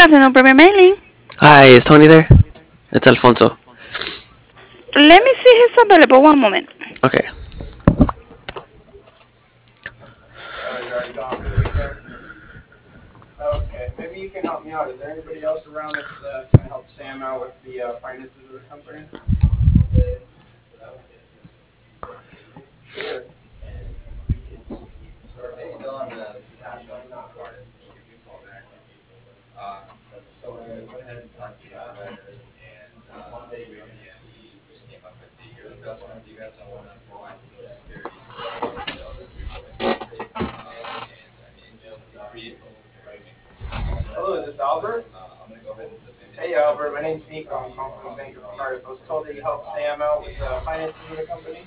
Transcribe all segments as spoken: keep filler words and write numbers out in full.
afternoon, Premier Mailing. Hi, is Tony there? It's Alfonso. Let me see if he's available. One moment. Okay. Oh, you're already gone for the weekend? Okay, maybe you can help me out. Is there anybody else around that's uh, going to help Sam out with the uh, finances of the company? Sure. Hello, is this Albert? Hey Albert, my name's Nico. I'm calling from Bank of Cardiff. I was told that you helped Sam out with the finances of the company.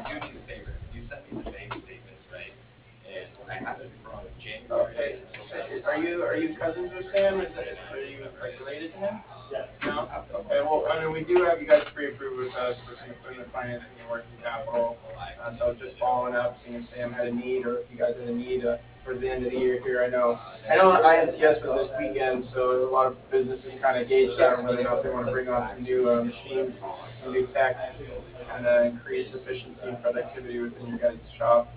Okay. Are you are you cousins with Sam? Is that, are you like related to him? No? Okay, well, I mean, we do have you guys pre-approved with us for some equipment financing and working capital. Uh, so I was just following up, seeing if Sam had a need or if you guys had a need uh, towards the end of the year here. I know I know I N C S was this weekend, so a lot of businesses kind of gauge that on whether or not they want to bring on some new uh, machines, some new tech, and uh, increase efficiency and productivity within your guys' shop.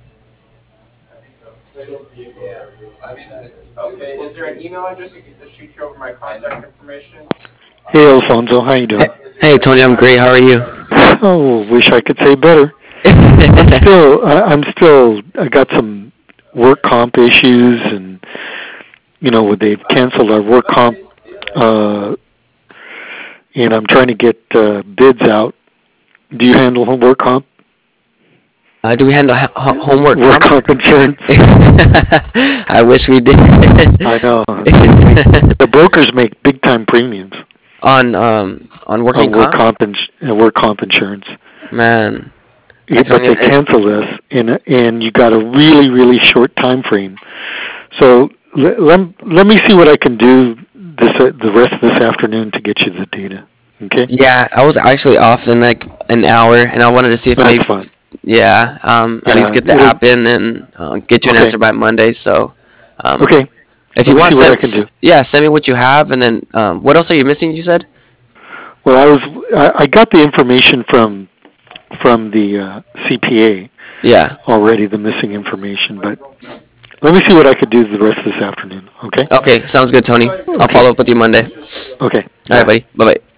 Okay, is there an email address I can just shoot you over my contact information? Hey, Alfonso, how you Hey, doing? hey, Tony, I'm great. How are you? Oh, wish I could say better. I'm still, I, I'm still, I got some work comp issues, and you know, they've canceled our work comp, uh, and I'm trying to get uh, bids out. Do you handle home work comp? Uh, do we handle ho- ho- homework Work comp? comp insurance? I wish we did. I know. The brokers make big time premiums on um on working on work comp. comp, ins- uh, work comp insurance. Man, Yeah, but Antonio, they it, canceled us, and and you got a really really short time frame. So let let, let me see what I can do this uh, the rest of this afternoon to get you the data. Okay, yeah, I was actually off in like an hour, and I wanted to see if that's maybe, fine. yeah, um, at least Yeah, get the it'll app in and uh, get you an okay. answer by Monday. So, um, Okay, if you let me want, see what I send, can do. yeah, send me what you have, and then um, what else are you missing? You said. Well, I was I, I got the information from from the uh, C P A Yeah. already, the missing information, but let me see what I could do the rest of this afternoon. Okay. Okay, sounds good, Tony. I'll Okay. follow up with you Monday. Okay. All right, Bye. buddy. Bye bye.